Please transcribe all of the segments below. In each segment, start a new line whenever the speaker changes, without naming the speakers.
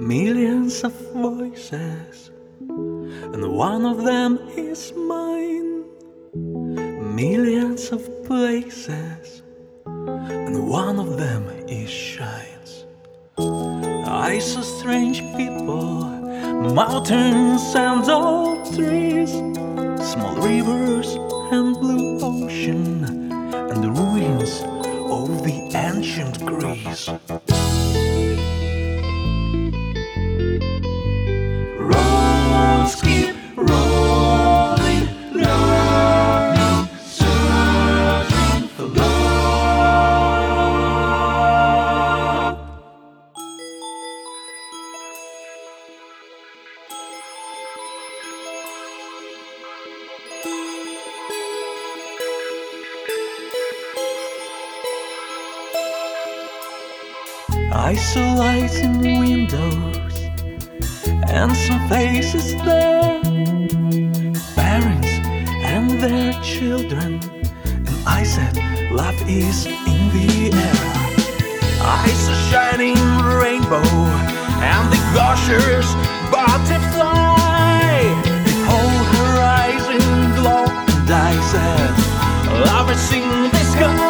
millions of voices, and one of them is mine. Millions of places, and one of them is shines. I saw strange people, mountains and old trees, small rivers and blue ocean, and the ruins of the ancient Greece. Roads keep rolling, learning, searching for love. I saw lights in windows and some faces there, parents and their children, and I said, love is in the air. I saw shining rainbow and the gorgeous butterfly, the whole horizon glow, and I said, love is in the sky.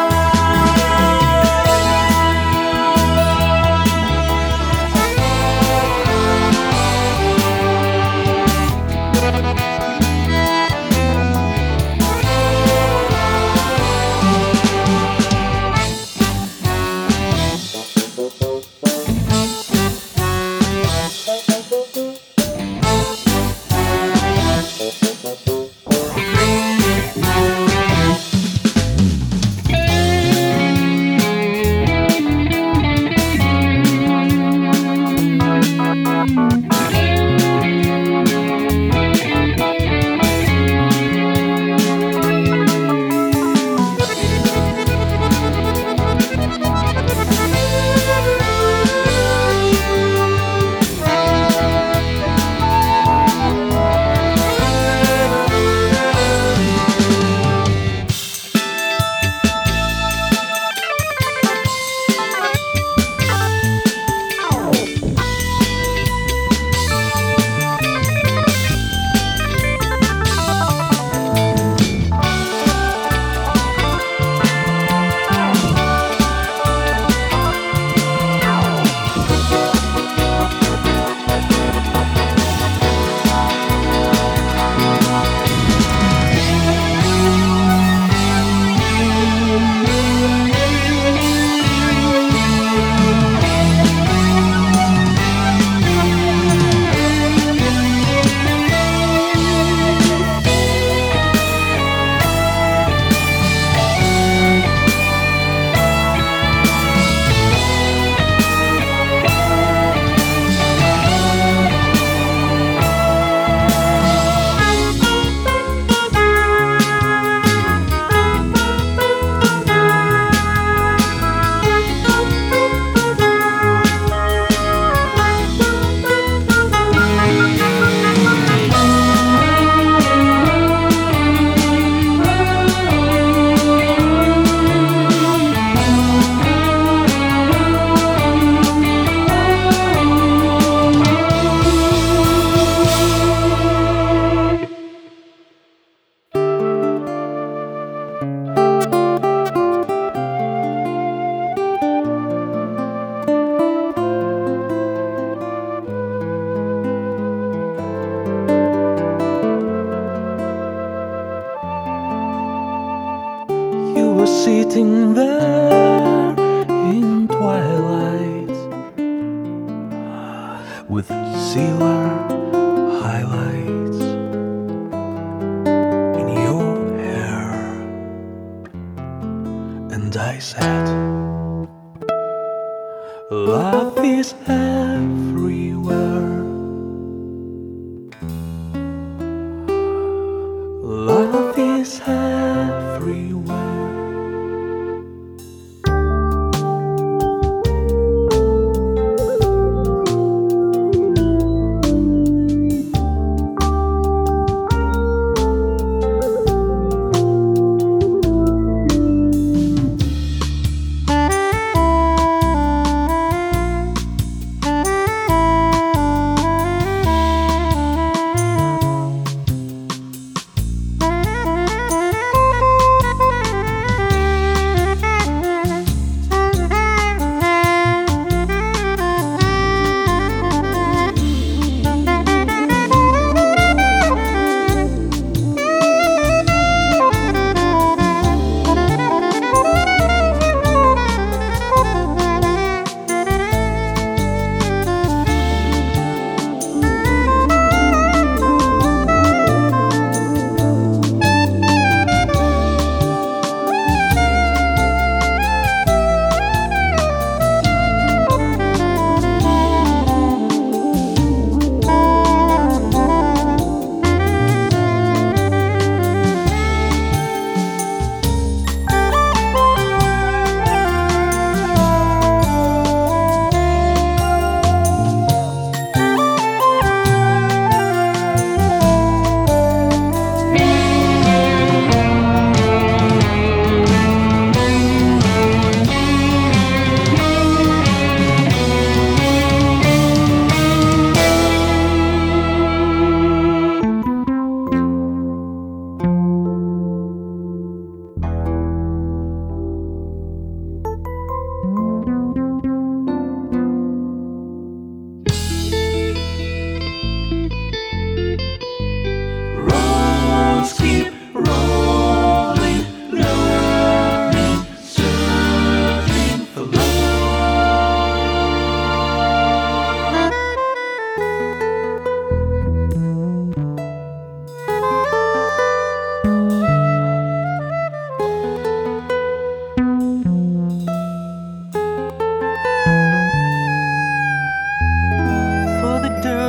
Sitting there in twilight with silver highlights in your hair, and I said, love is everywhere. Love is everywhere.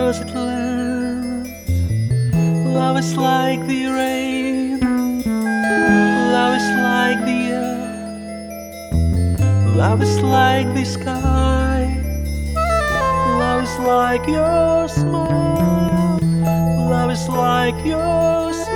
does it land? Love is like the rain, love is like the air, love is like the sky, love is like your smile, love is like your